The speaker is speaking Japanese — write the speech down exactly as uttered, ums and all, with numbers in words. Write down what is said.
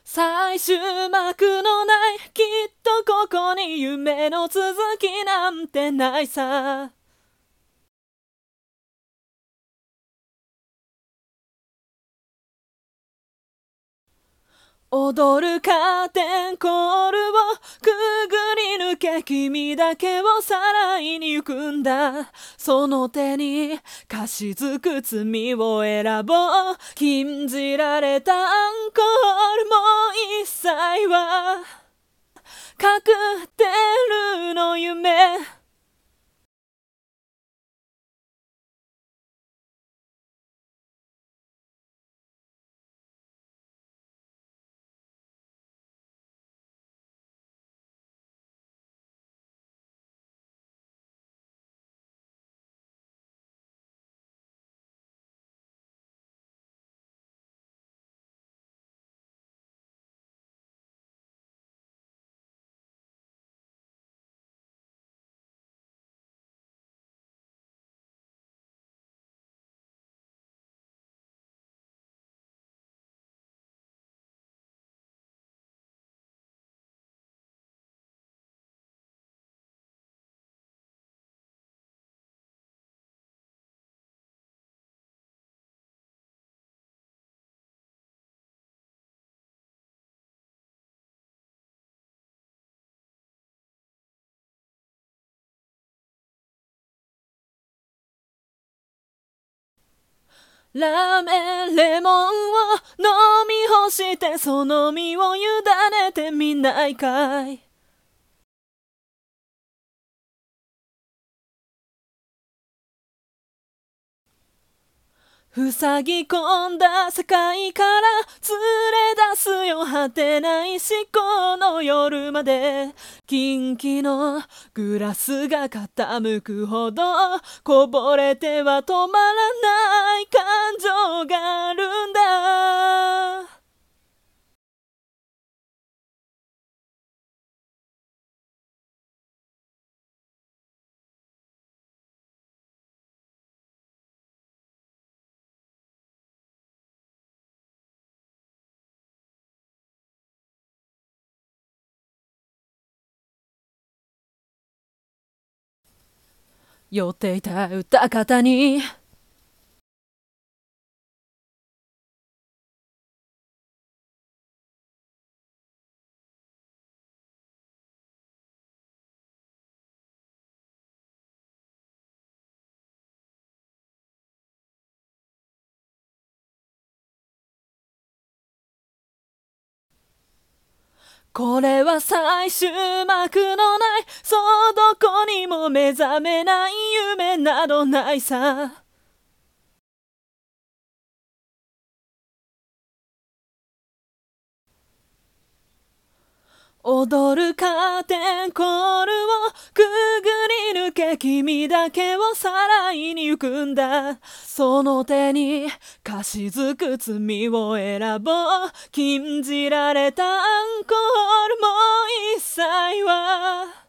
最終幕のないきっとここに夢の続きなんてないさ。踊るカーテンコールをくぐり抜け君だけをさらいに行くんだ。その手に菓子づく罪を選ぼう。禁じられたアンコールもう一切は隠ってるの夢。ラーメンレモンを飲み干してその身を委ねてみないかい。塞ぎ込んだ世界から連れ出すよ果てない思考の夜まで。キンキのグラスが傾くほどこぼれては止まらない感情があるんだ。酔っていた歌方にこれは最終幕のないそうどこにも目覚めない夢などないさ。踊るカーテンコールをくぐり抜け君だけをさらいに行くんだ。その手に菓子づく罪を選ぼう。禁じられたアンコールもう一切は